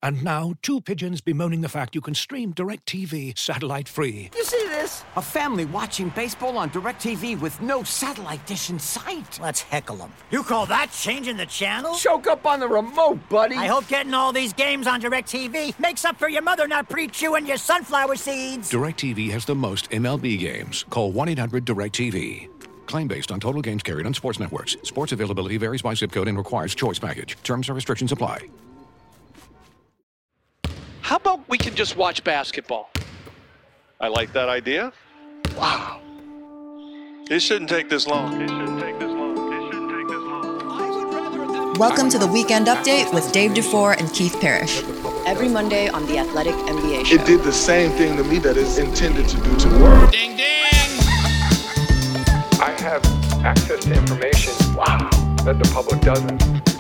And now, two pigeons bemoaning the fact you can stream DirecTV satellite-free. You see this? A family watching baseball on DirecTV with no satellite dish in sight. Let's heckle them. You call that changing the channel? Choke up on the remote, buddy. I hope getting all these games on DirecTV makes up for your mother not pre-chewing your sunflower seeds. DirecTV has the most MLB games. Call 1-800-DirecTV. Claim based on total games carried on sports networks. Sports availability varies by zip code and requires choice package. Terms and restrictions apply. How about we can just watch basketball? I like that idea. Wow. It shouldn't take this long. Welcome to the Weekend Update with Dave DuFour and Keith Parrish. Every Monday on the Athletic NBA Show. It did the same thing to me that it's intended to do to the world. Ding, ding! I have access to information, that the public doesn't.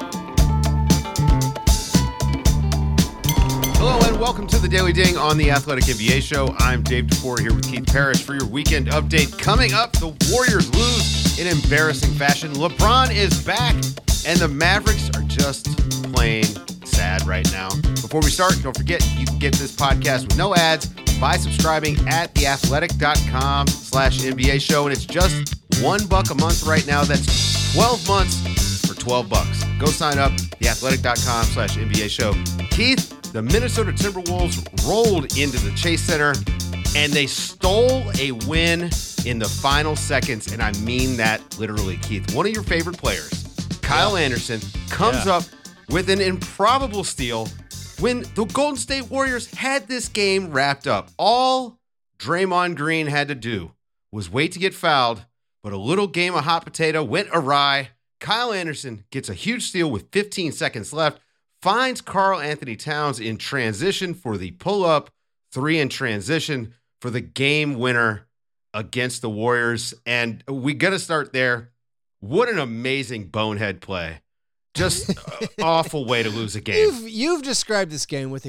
Hello and welcome to the Daily Ding on the Athletic NBA Show. I'm Dave DuFour here with Keith Parrish for your weekend update. Coming up, the Warriors lose in embarrassing fashion. LeBron is back, and the Mavericks are just plain sad right now. Before we start, don't forget you can get this podcast with no ads by subscribing at theathletic.com/NBA Show, and it's just $1 a month right now. That's 12 months for $12. Go sign up, theathletic.com/NBA Show. Keith, the Minnesota Timberwolves rolled into the Chase Center, and they stole a win in the final seconds, and I mean that literally, Keith. One of your favorite players, Kyle Anderson, comes up with an improbable steal when the Golden State Warriors had this game wrapped up. All Draymond Green had to do was wait to get fouled, but a little game of hot potato went awry. Kyle Anderson gets a huge steal with 15 seconds left, finds Karl Anthony Towns in transition for the pull-up three in transition for the game winner against the Warriors. And we got to start there. What an amazing bonehead play. Just an awful way to lose a game. You've described this game with a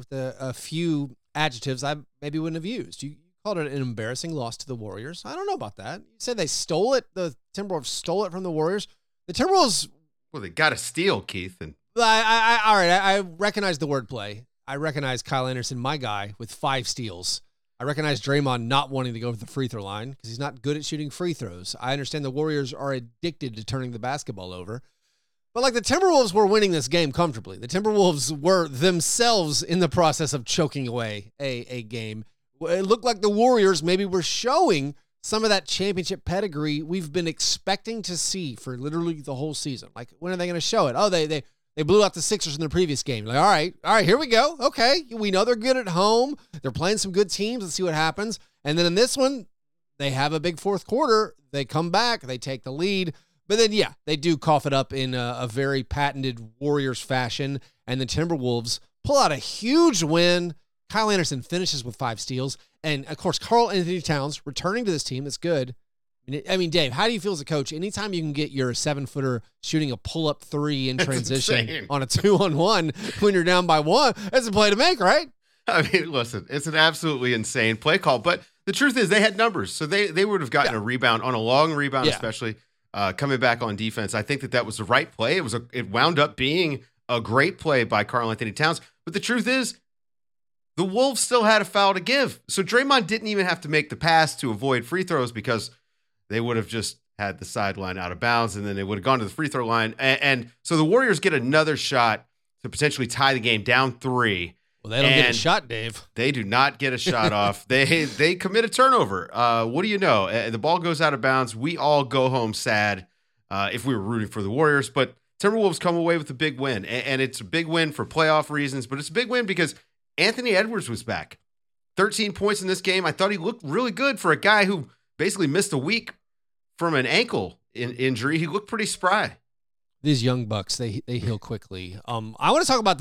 few adjectives I maybe wouldn't have used. You called it an embarrassing loss to the Warriors. I don't know about that. You said they stole it. The Timberwolves stole it from the Warriors. The Timberwolves. Well, they got to steal, Keith. And all right. I recognize the wordplay. I recognize Kyle Anderson, my guy, with 5 steals. I recognize Draymond not wanting to go to the free throw line because he's not good at shooting free throws. I understand the Warriors are addicted to turning the basketball over. But the Timberwolves were winning this game comfortably. The Timberwolves were themselves in the process of choking away a game. It looked like the Warriors maybe were showing some of that championship pedigree we've been expecting to see for literally the whole season. Like, when are they going to show it? Oh, they blew out the Sixers in their previous game. Like, all right, here we go. Okay, we know they're good at home. They're playing some good teams. Let's see what happens. And then in this one, they have a big fourth quarter. They come back. They take the lead. But then, they do cough it up in a very patented Warriors fashion. And the Timberwolves pull out a huge win. Kyle Anderson finishes with 5 steals. And, of course, Karl Anthony Towns returning to this team. That's good. I mean, Dave, how do you feel as a coach? Anytime you can get your 7-footer shooting a pull-up 3 in transition on a 2-on-1 when you're down by 1, that's a play to make, right? I mean, listen, it's an absolutely insane play call. But the truth is they had numbers. So they would have gotten a rebound on a long rebound, especially coming back on defense. I think that was the right play. It wound up being a great play by Karl Anthony Towns. But the truth is, the Wolves still had a foul to give. So Draymond didn't even have to make the pass to avoid free throws because they would have just had the sideline out of bounds, and then they would have gone to the free throw line. And so the Warriors get another shot to potentially tie the game down 3. Well, they don't get a shot, Dave. They do not get a shot off. They commit a turnover. What do you know? The ball goes out of bounds. We all go home sad if we were rooting for the Warriors. But Timberwolves come away with a big win. And it's a big win for playoff reasons, but it's a big win because Anthony Edwards was back. 13 points in this game. I thought he looked really good for a guy who basically missed a week from an ankle injury. He looked pretty spry. These young bucks, they heal quickly. I want to talk about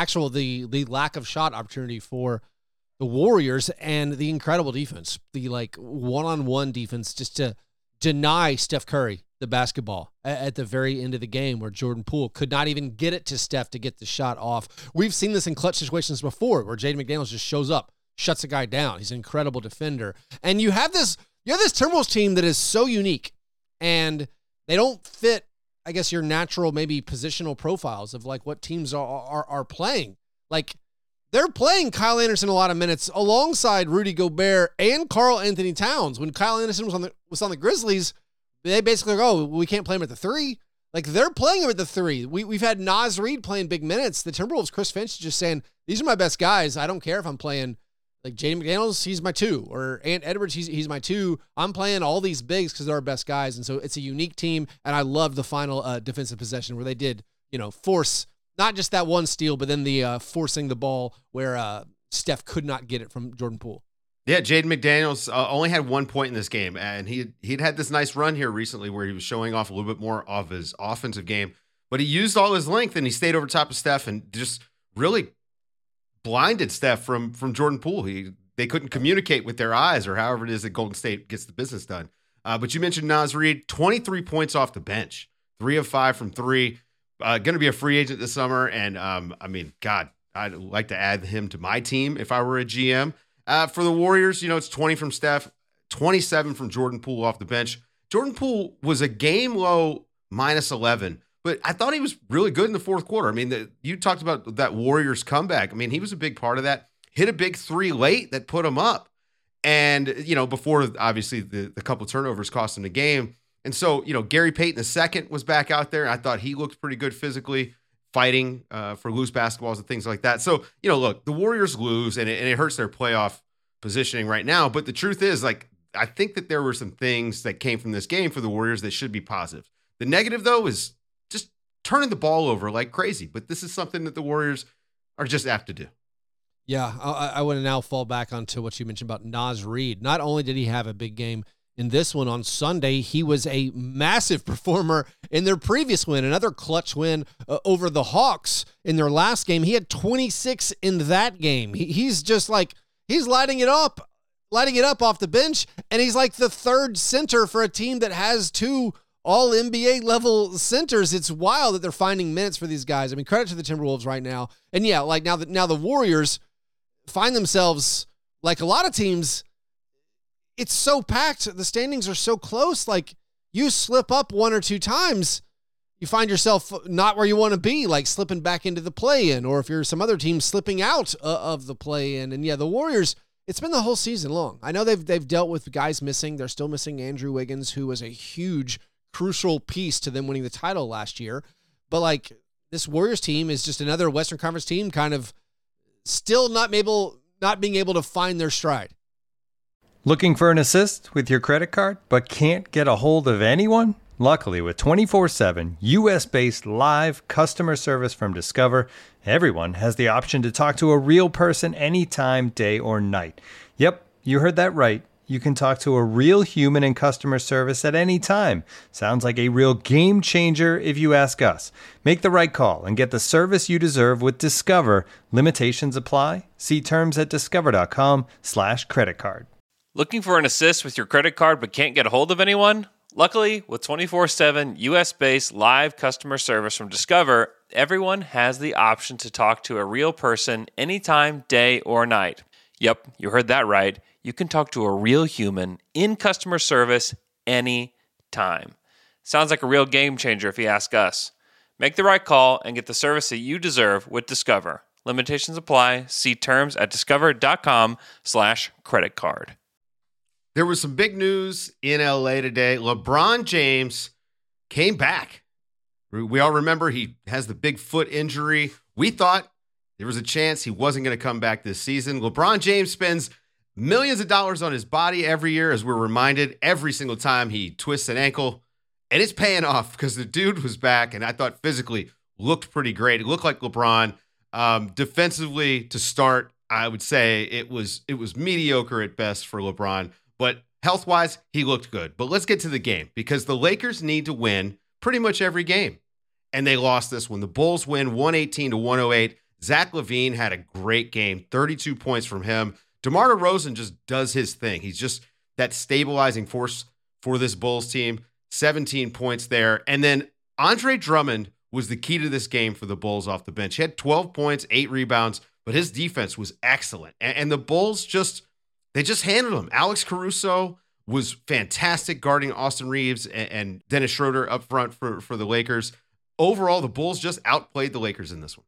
the lack of shot opportunity for the Warriors and the incredible defense, the one-on-one defense, just to deny Steph Curry the basketball at the very end of the game, where Jordan Poole could not even get it to Steph to get the shot off. We've seen this in clutch situations before, where Jaden McDaniels just shows up, shuts a guy down. He's an incredible defender, and you have this Timberwolves team that is so unique, and they don't fit, I guess, your natural maybe positional profiles of what teams are playing. Like, they're playing Kyle Anderson a lot of minutes alongside Rudy Gobert and Karl Anthony Towns. When Kyle Anderson was on the Grizzlies, they basically go, oh, we can't play him at the 3. Like, they're playing him at the 3. We've had Naz Reid playing big minutes. The Timberwolves, Chris Finch is just saying, these are my best guys. I don't care if I'm playing like Jaden McDaniels, he's my 2, or Ant Edwards, he's my 2. I'm playing all these bigs because they're our best guys. And so it's a unique team. And I loved the final defensive possession where they did, force not just that one steal, but then the forcing the ball where Steph could not get it from Jordan Poole. Yeah, Jaden McDaniels only had 1 point in this game, and he'd had this nice run here recently where he was showing off a little bit more of his offensive game, but he used all his length and he stayed over top of Steph and just really blinded Steph from Jordan Poole. They couldn't communicate with their eyes, or however it is that Golden State gets the business done. But you mentioned Naz Reid, 23 points off the bench, 3 of 5 from 3. Going to be a free agent this summer, and God, I'd like to add him to my team if I were a GM. For the Warriors, it's 20 from Steph, 27 from Jordan Poole off the bench. Jordan Poole was a game low minus 11, but I thought he was really good in the fourth quarter. I mean, you talked about that Warriors comeback. I mean, he was a big part of that. Hit a big 3 late that put him up. And, before obviously the couple turnovers cost him the game. And so, Gary Payton II was back out there. I thought he looked pretty good physically, fighting for loose basketballs and things like that. So, look, the Warriors lose and it hurts their playoff positioning right now. But the truth is, like, I think that there were some things that came from this game for the Warriors that should be positive. The negative, though, is just turning the ball over like crazy. But this is something that the Warriors are just apt to do. Yeah, I want to now fall back onto what you mentioned about Naz Reid. Not only did he have a big game in this one on Sunday, he was a massive performer in their previous win, another clutch win over the Hawks in their last game. He had 26 in that game. He's just like, he's lighting it up off the bench, and he's like the third center for a team that has 2 all-NBA level centers. It's wild that they're finding minutes for these guys. I mean, credit to the Timberwolves right now. And yeah, like now the Warriors find themselves, like a lot of teams, it's so packed. The standings are so close. Like, you slip up 1 or 2 times, you find yourself not where you want to be, like slipping back into the play-in, or if you're some other team slipping out of the play-in. And yeah, the Warriors, it's been the whole season long. I know they've dealt with guys missing. They're still missing Andrew Wiggins, who was a huge, crucial piece to them winning the title last year. But like, this Warriors team is just another Western Conference team kind of still not being able to find their stride. Looking for an assist with your credit card, but can't get a hold of anyone? Luckily, with 24/7 U.S.-based live customer service from Discover, everyone has the option to talk to a real person anytime, day or night. Yep, you heard that right. You can talk to a real human in customer service at any time. Sounds like a real game changer if you ask us. Make the right call and get the service you deserve with Discover. Limitations apply. See terms at discover.com/creditcard. Looking for an assist with your credit card but can't get a hold of anyone? Luckily, with 24/7 U.S.-based live customer service from Discover, everyone has the option to talk to a real person anytime, day or night. Yep, you heard that right. You can talk to a real human in customer service anytime. Sounds like a real game changer if you ask us. Make the right call and get the service that you deserve with Discover. Limitations apply. See terms at discover.com/creditcard. There was some big news in LA today. LeBron James came back. We all remember he has the big foot injury. We thought there was a chance he wasn't going to come back this season. LeBron James spends millions of dollars on his body every year, as we're reminded every single time he twists an ankle. And it's paying off because the dude was back, and I thought physically looked pretty great. It looked like LeBron. Defensively, to start, I would say it was mediocre at best for LeBron. But health-wise, he looked good. But let's get to the game, because the Lakers need to win pretty much every game. And they lost this one. The Bulls win 118-108. Zach LaVine had a great game, 32 points from him. DeMar DeRozan just does his thing. He's just that stabilizing force for this Bulls team, 17 points there. And then Andre Drummond was the key to this game for the Bulls off the bench. He had 12 points, 8 rebounds, but his defense was excellent. And the Bulls just handled him. Alex Caruso was fantastic guarding Austin Reeves and Dennis Schroeder up front for the Lakers. Overall, the Bulls just outplayed the Lakers in this one.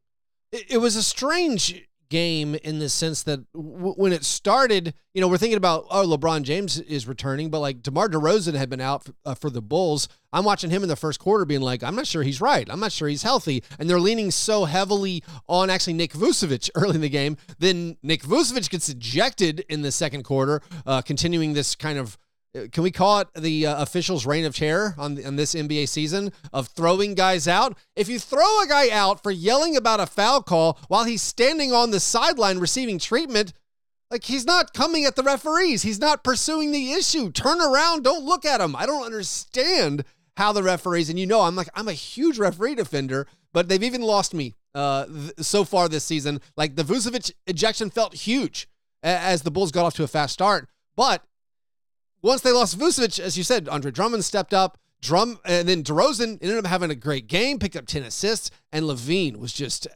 It was a strange game in the sense that when it started, we're thinking about, LeBron James is returning, but like DeMar DeRozan had been out for the Bulls. I'm watching him in the first quarter being like, I'm not sure he's right. I'm not sure he's healthy. And they're leaning so heavily on actually Nick Vucevic early in the game. Then Nick Vucevic gets ejected in the second quarter, continuing this kind of, can we call it the officials' reign of terror on this NBA season of throwing guys out? If you throw a guy out for yelling about a foul call while he's standing on the sideline receiving treatment, like he's not coming at the referees. He's not pursuing the issue. Turn around. Don't look at him. I don't understand how the referees, and I'm a huge referee defender, but they've even lost me so far this season. Like the Vucevic ejection felt huge as the Bulls got off to a fast start, but once they lost Vucevic, as you said, Andre Drummond stepped up. And then DeRozan ended up having a great game, picked up 10 assists, and LaVine was just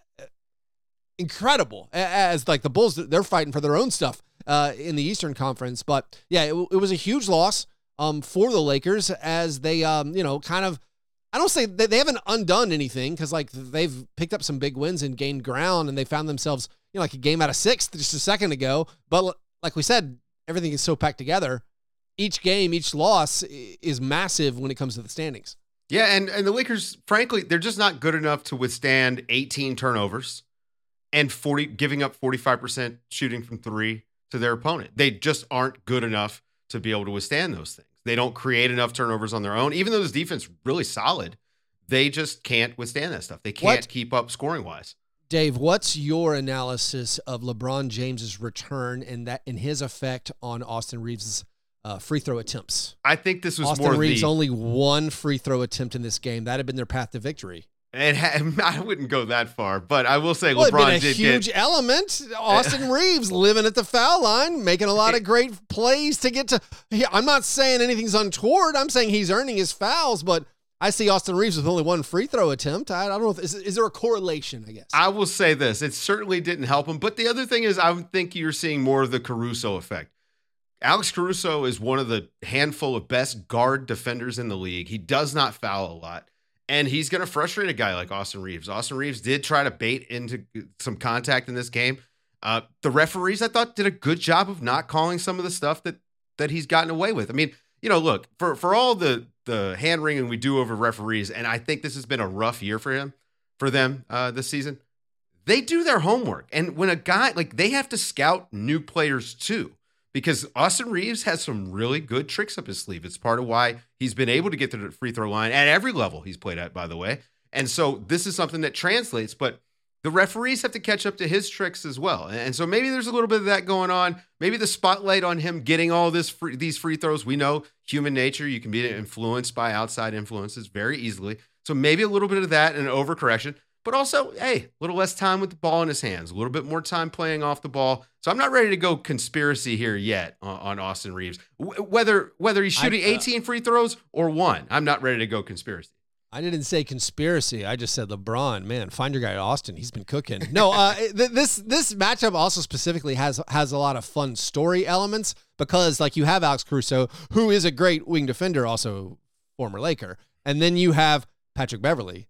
incredible. As like the Bulls, they're fighting for their own stuff in the Eastern Conference. But yeah, it was a huge loss for the Lakers as they, kind of, I don't say they haven't undone anything because like they've picked up some big wins and gained ground, and they found themselves, like a game out of 6 just a second ago. But like we said, everything is so packed together. Each game, each loss is massive when it comes to the standings. Yeah, and the Lakers, frankly, they're just not good enough to withstand 18 turnovers and giving up 45% shooting from 3 to their opponent. They just aren't good enough to be able to withstand those things. They don't create enough turnovers on their own. Even though this defense is really solid, they just can't withstand that stuff. They can't keep up scoring-wise. Dave, what's your analysis of LeBron James's return and his effect on Austin Reeves' free throw attempts? I think this was Austin Reeves only one free throw attempt in this game. That had been their path to victory. And I wouldn't go that far, but I will say LeBron did get a huge element. Austin Reeves living at the foul line, making a lot of great plays to get to. I'm not saying anything's untoward. I'm saying he's earning his fouls, but I see Austin Reeves with only one free throw attempt. I don't know. Is there a correlation, I guess? I will say this. It certainly didn't help him. But the other thing is I think you're seeing more of the Caruso effect. Alex Caruso is one of the handful of best guard defenders in the league. He does not foul a lot, and he's going to frustrate a guy like Austin Reeves. Austin Reeves did try to bait into some contact in this game. The referees, I thought, did a good job of not calling some of the stuff that he's gotten away with. I mean, look, for all the hand wringing we do over referees, and I think this has been a rough year for them this season, they do their homework. And when a guy, like, they have to scout new players too. Because Austin Reeves has some really good tricks up his sleeve. It's part of why he's been able to get to the free throw line at every level he's played at, by the way. And so this is something that translates, but the referees have to catch up to his tricks as well. And so maybe there's a little bit of that going on. Maybe the spotlight on him getting all these free throws. We know human nature, you can be influenced by outside influences very easily. So maybe a little bit of that and an overcorrection. But also, hey, a little less time with the ball in his hands, a little bit more time playing off the ball. So I'm not ready to go conspiracy here yet on Austin Reeves. Whether he's shooting 18 free throws or 1, I'm not ready to go conspiracy. I didn't say conspiracy. I just said LeBron. Man, find your guy Austin. He's been cooking. No, this matchup also specifically has a lot of fun story elements because, like, you have Alex Caruso, who is a great wing defender, also former Laker, and then you have Patrick Beverley,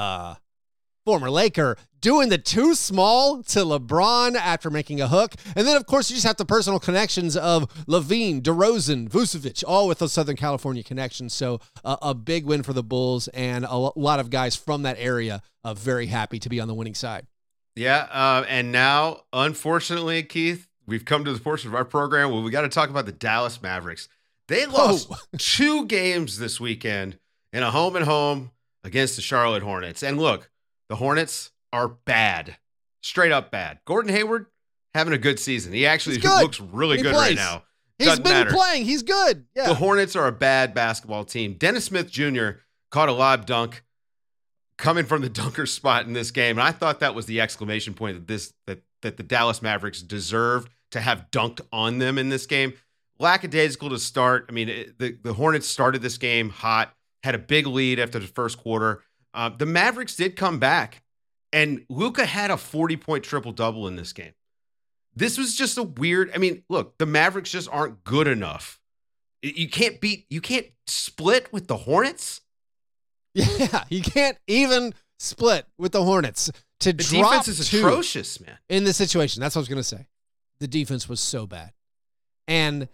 former Laker, doing the too small to LeBron after making a hook. And then, of course, you just have the personal connections of LaVine, DeRozan, Vucevic, all with those Southern California connections. So a big win for the Bulls, and a lot of guys from that area very happy to be on the winning side. Yeah, and now, unfortunately, Keith, we've come to the portion of our program where we got to talk about the Dallas Mavericks. They lost 2 games this weekend in a home against the Charlotte Hornets. And look, the Hornets are bad, straight up bad. Gordon Hayward having a good season. He actually looks really good right now. He's been playing. He's good. Yeah. The Hornets are a bad basketball team. Dennis Smith Jr. caught a lob dunk coming from the dunker spot in this game. And I thought that was the exclamation point that the Dallas Mavericks deserved to have dunked on them in this game. Lackadaisical to start. I mean, the Hornets started this game hot, had a big lead after the first quarter. The Mavericks did come back, and Luka had a 40-point triple-double in this game. This was just a weird, I mean, look, the Mavericks just aren't good enough. You can't split with the Hornets? Yeah, you can't even split with the Hornets. The defense is atrocious, man. In this situation, that's what I was going to say. The defense was so bad. And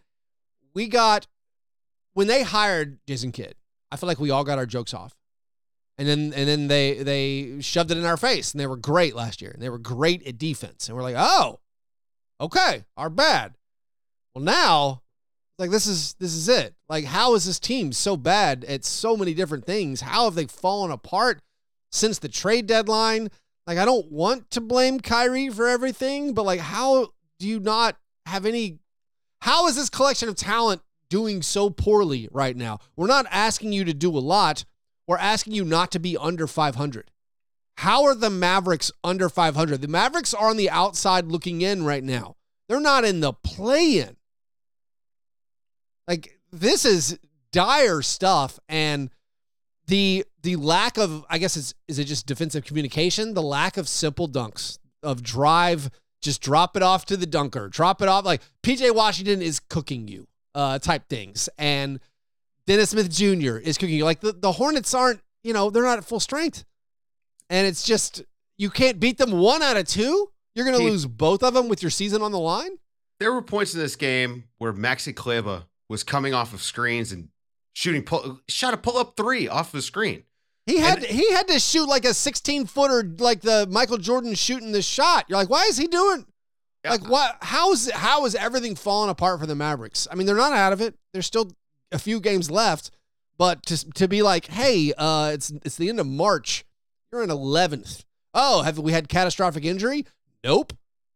when they hired Jason Kidd, I feel like we all got our jokes off. And then they shoved it in our face, and they were great last year, and they were great at defense. And we're like, oh, okay, our bad. Well, now, like, this is it. Like, how is this team so bad at so many different things? How have they fallen apart since the trade deadline? Like, I don't want to blame Kyrie for everything, but, like, how do you not have any – how is this collection of talent doing so poorly right now? We're not asking you to do a lot. We're asking you not to be under 500. How are the Mavericks under 500? The Mavericks are on the outside looking in right now. They're not in the play-in. Like, this is dire stuff, and the lack of, I guess, is it just defensive communication? The lack of simple dunks, of drive, just drop it off to the dunker, drop it off. Like, PJ Washington is cooking you type things, and Dennis Smith Jr. is cooking you. Like, the Hornets aren't, they're not at full strength. And it's just, you can't beat them 1 out of 2? You're going to lose both of them with your season on the line? There were points in this game where Maxi Kleber was coming off of screens and shot a pull-up 3 off the screen. He had to shoot like a 16-footer, like the Michael Jordan shooting the shot. You're like, why is he doing? Like, what? How is everything falling apart for the Mavericks? I mean, they're not out of it. There's still a few games left, but to be like, hey, it's the end of March. You're in 11th. Oh, have we had catastrophic injury? Nope.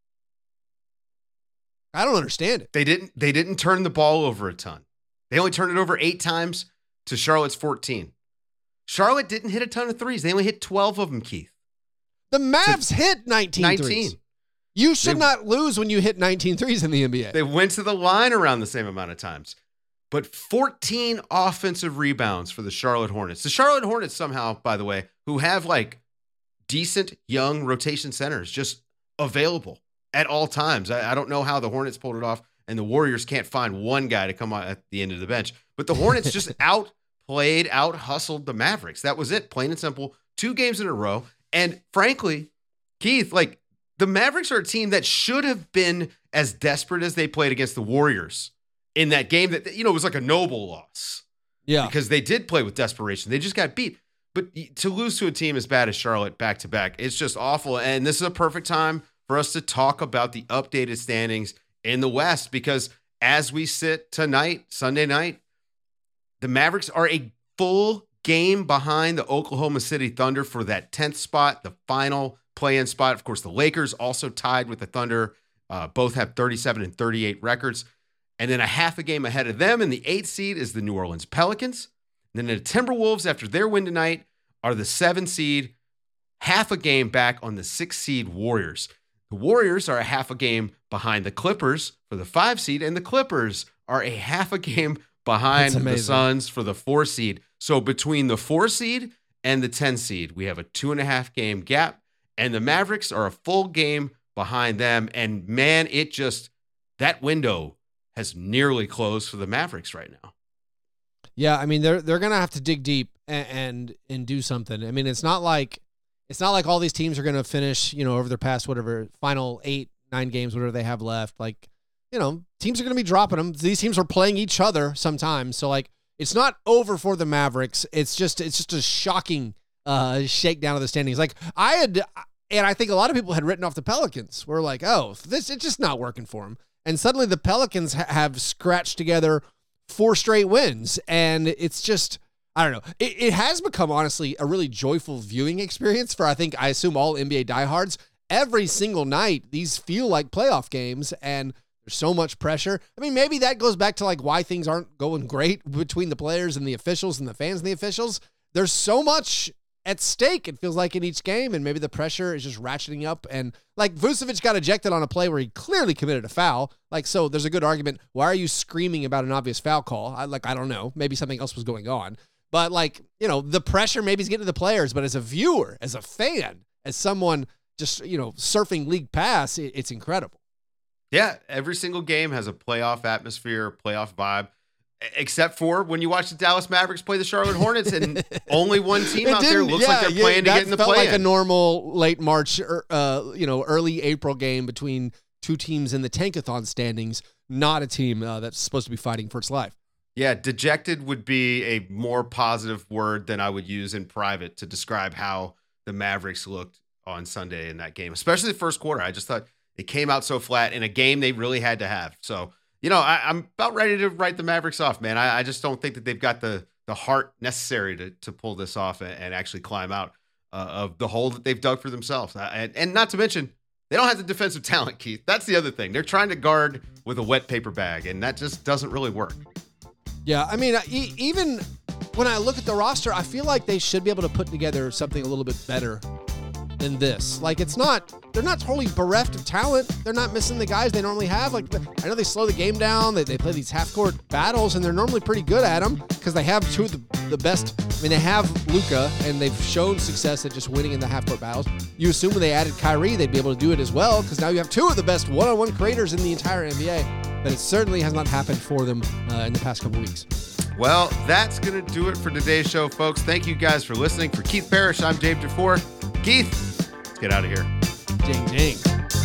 I don't understand it. They didn't turn the ball over a ton. They only turned it over 8 times to Charlotte's 14. Charlotte didn't hit a ton of threes. They only hit 12 of them, Keith. The Mavs hit 19 threes. You should not lose when you hit 19 threes in the NBA. They went to the line around the same amount of times. But 14 offensive rebounds for the Charlotte Hornets. The Charlotte Hornets somehow, by the way, who have like decent young rotation centers just available at all times. I don't know how the Hornets pulled it off, and the Warriors can't find one guy to come out at the end of the bench. But the Hornets just out-hustled the Mavericks. That was it, plain and simple. 2 games in a row. And frankly, Keith, like, the Mavericks are a team that should have been as desperate as they played against the Warriors in that game that, it was like a noble loss. Yeah. Because they did play with desperation. They just got beat. But to lose to a team as bad as Charlotte back-to-back, it's just awful. And this is a perfect time for us to talk about the updated standings in the West, because as we sit tonight, Sunday night, the Mavericks are a full game behind the Oklahoma City Thunder for that 10th spot, the final play-in spot. Of course, the Lakers also tied with the Thunder. Both have 37 and 38 records. And then a half a game ahead of them in the 8th seed is the New Orleans Pelicans. And then the Timberwolves, after their win tonight, are the 7th seed, half a game back on the 6th seed Warriors. The Warriors are a half a game behind the Clippers for the 5 seed, and the Clippers are a half a game behind the Suns for the 4 seed. So between the 4 seed and the 10 seed, we have a 2.5 game gap, and the Mavericks are a full game behind them. And man, that window has nearly closed for the Mavericks right now. Yeah, I mean, they're going to have to dig deep and do something. I mean, it's not like all these teams are going to finish, over their past final 8-9 games, whatever they have left. Like, teams are going to be dropping them. These teams are playing each other sometimes. So, like, it's not over for the Mavericks. It's just a shocking shakedown of the standings. Like, I think a lot of people had written off the Pelicans. We're like, oh, it's just not working for them. And suddenly the Pelicans have scratched together 4 straight wins. And it's just, I don't know. It has become, honestly, a really joyful viewing experience for, I assume, all NBA diehards. Every single night, these feel like playoff games, and there's so much pressure. I mean, maybe that goes back to, like, why things aren't going great between the players and the officials and the fans and the officials. There's so much at stake, it feels like, in each game, and maybe the pressure is just ratcheting up. And, like, Vucevic got ejected on a play where he clearly committed a foul. Like, so there's a good argument. Why are you screaming about an obvious foul call? I don't know. Maybe something else was going on. But, like, the pressure maybe is getting to the players. But as a viewer, as a fan, as someone just, surfing League Pass, it's incredible. Yeah, every single game has a playoff atmosphere, playoff vibe. Except for when you watch the Dallas Mavericks play the Charlotte Hornets, and only one team out there looks like they're playing to get in the play-in. That felt like a normal late March, early April game between two teams in the Tankathon standings, not a team that's supposed to be fighting for its life. Yeah, dejected would be a more positive word than I would use in private to describe how the Mavericks looked on Sunday in that game, especially the first quarter. I just thought it came out so flat in a game they really had to have. So, I'm about ready to write the Mavericks off, man. I just don't think that they've got the heart necessary to pull this off and actually climb out of the hole that they've dug for themselves. And not to mention, they don't have the defensive talent, Keith. That's the other thing. They're trying to guard with a wet paper bag, and that just doesn't really work. Yeah, I mean, even when I look at the roster, I feel like they should be able to put together something a little bit better than this. Like, they're not totally bereft of talent. They're not missing the guys they normally have. Like, I know they slow the game down. They play these half-court battles, and they're normally pretty good at them because they have two of the best. I mean, they have Luka, and they've shown success at just winning in the half-court battles. You assume when they added Kyrie, they'd be able to do it as well because now you have two of the best one-on-one creators in the entire NBA. But it certainly has not happened for them in the past couple weeks. Well, that's going to do it for today's show, folks. Thank you guys for listening. For Keith Parrish, I'm Dave DeFore. Keith, let's get out of here. Ding, ding.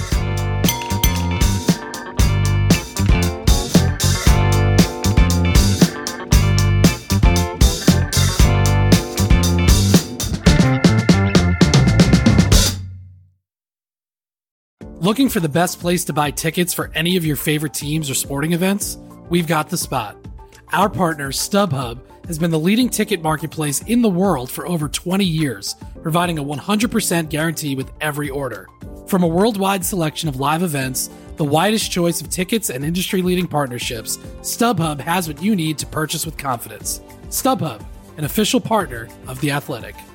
Looking for the best place to buy tickets for any of your favorite teams or sporting events? We've got the spot. Our partner, StubHub, has been the leading ticket marketplace in the world for over 20 years, providing a 100% guarantee with every order. From a worldwide selection of live events, the widest choice of tickets, and industry-leading partnerships, StubHub has what you need to purchase with confidence. StubHub, an official partner of The Athletic.